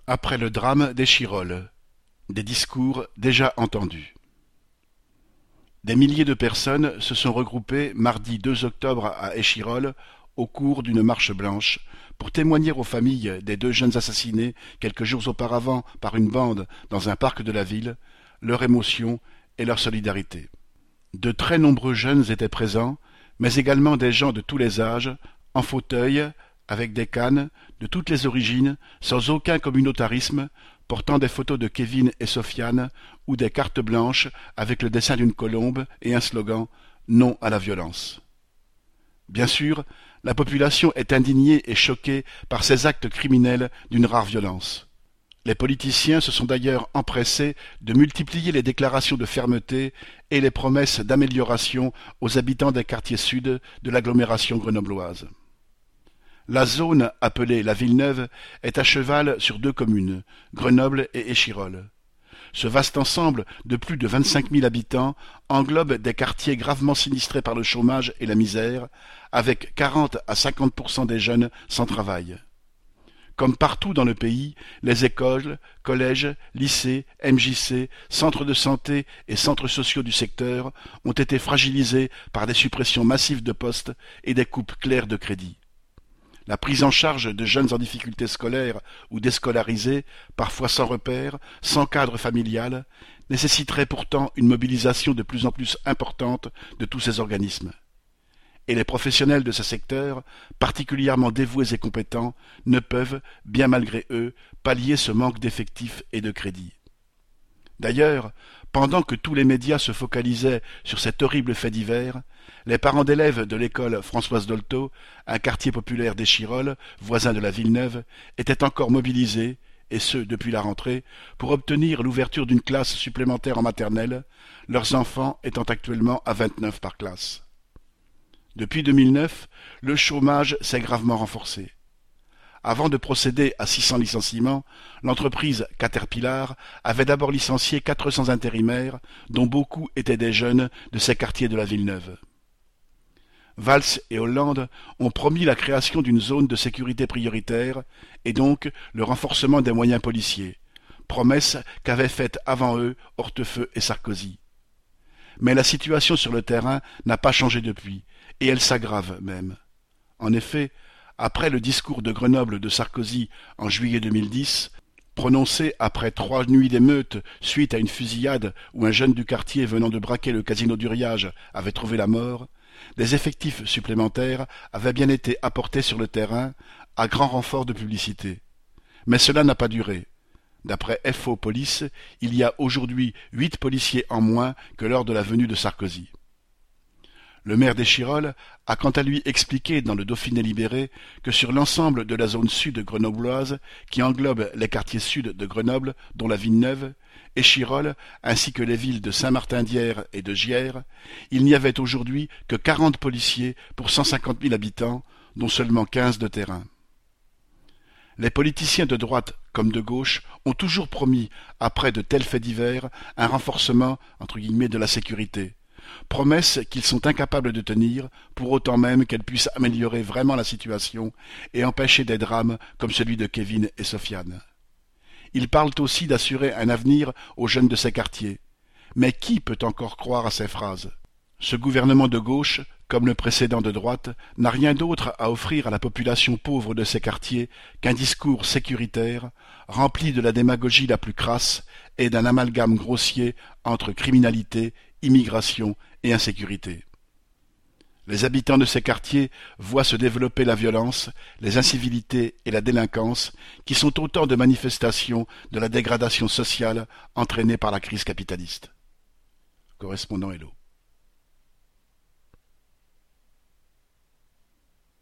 Après le drame d'Échirolles, des discours déjà entendus. Des milliers de personnes se sont regroupées mardi 2 octobre à Échirolles au cours d'une marche blanche pour témoigner aux familles des deux jeunes assassinés quelques jours auparavant par une bande dans un parc de la ville, leur émotion et leur solidarité. De très nombreux jeunes étaient présents, mais également des gens de tous les âges, en fauteuil, avec des cannes, de toutes les origines, sans aucun communautarisme, portant des photos de Kevin et Sofiane ou des cartes blanches avec le dessin d'une colombe et un slogan « Non à la violence ». Bien sûr, la population est indignée et choquée par ces actes criminels d'une rare violence. Les politiciens se sont d'ailleurs empressés de multiplier les déclarations de fermeté et les promesses d'amélioration aux habitants des quartiers sud de l'agglomération grenobloise. La zone appelée la Villeneuve est à cheval sur deux communes, Grenoble et Échirolles. Ce vaste ensemble de plus de 25 000 habitants englobe des quartiers gravement sinistrés par le chômage et la misère, avec 40 à 50% des jeunes sans travail. Comme partout dans le pays, les écoles, collèges, lycées, MJC, centres de santé et centres sociaux du secteur ont été fragilisés par des suppressions massives de postes et des coupes claires de crédits. La prise en charge de jeunes en difficulté scolaire ou déscolarisés, parfois sans repère, sans cadre familial, nécessiterait pourtant une mobilisation de plus en plus importante de tous ces organismes. Et les professionnels de ce secteur, particulièrement dévoués et compétents, ne peuvent, bien malgré eux, pallier ce manque d'effectifs et de crédits. D'ailleurs, pendant que tous les médias se focalisaient sur cet horrible fait divers, les parents d'élèves de l'école Françoise Dolto, un quartier populaire d'Échirolles, voisin de la Villeneuve, étaient encore mobilisés, et ce depuis la rentrée, pour obtenir l'ouverture d'une classe supplémentaire en maternelle, leurs enfants étant actuellement à 29 par classe. Depuis 2009, le chômage s'est gravement renforcé. Avant de procéder à 600 licenciements, l'entreprise Caterpillar avait d'abord licencié 400 intérimaires, dont beaucoup étaient des jeunes de ces quartiers de la Villeneuve. Valls et Hollande ont promis la création d'une zone de sécurité prioritaire et donc le renforcement des moyens policiers, promesse qu'avaient faite avant eux Hortefeux et Sarkozy. Mais la situation sur le terrain n'a pas changé depuis, et elle s'aggrave même. En effet, après le discours de Grenoble de Sarkozy en juillet 2010, prononcé après 3 nuits d'émeute suite à une fusillade où un jeune du quartier venant de braquer le casino du Riage avait trouvé la mort, des effectifs supplémentaires avaient bien été apportés sur le terrain, à grand renfort de publicité. Mais cela n'a pas duré. D'après FO Police, il y a aujourd'hui 8 policiers en moins que lors de la venue de Sarkozy. Le maire d'Échirolles a quant à lui expliqué dans le Dauphiné libéré que sur l'ensemble de la zone sud grenobloise, qui englobe les quartiers sud de Grenoble, dont la Villeneuve, Échirolles, ainsi que les villes de Saint-Martin-d'Hyères et de Gières, il n'y avait aujourd'hui que 40 policiers pour 150 000 habitants, dont seulement 15 de terrain. Les politiciens de droite comme de gauche ont toujours promis, après de tels faits divers, un renforcement entre guillemets, de la sécurité. Promesse qu'ils sont incapables de tenir, pour autant même qu'elle puisse améliorer vraiment la situation et empêcher des drames comme celui de Kevin et Sofiane. Ils parlent aussi d'assurer un avenir aux jeunes de ces quartiers. Mais qui peut encore croire à ces phrases? Ce gouvernement de gauche, comme le précédent de droite, n'a rien d'autre à offrir à la population pauvre de ces quartiers qu'un discours sécuritaire, rempli de la démagogie la plus crasse et d'un amalgame grossier entre criminalité, immigration et insécurité. Les habitants de ces quartiers voient se développer la violence, les incivilités et la délinquance, qui sont autant de manifestations de la dégradation sociale entraînée par la crise capitaliste. Correspondant Hello.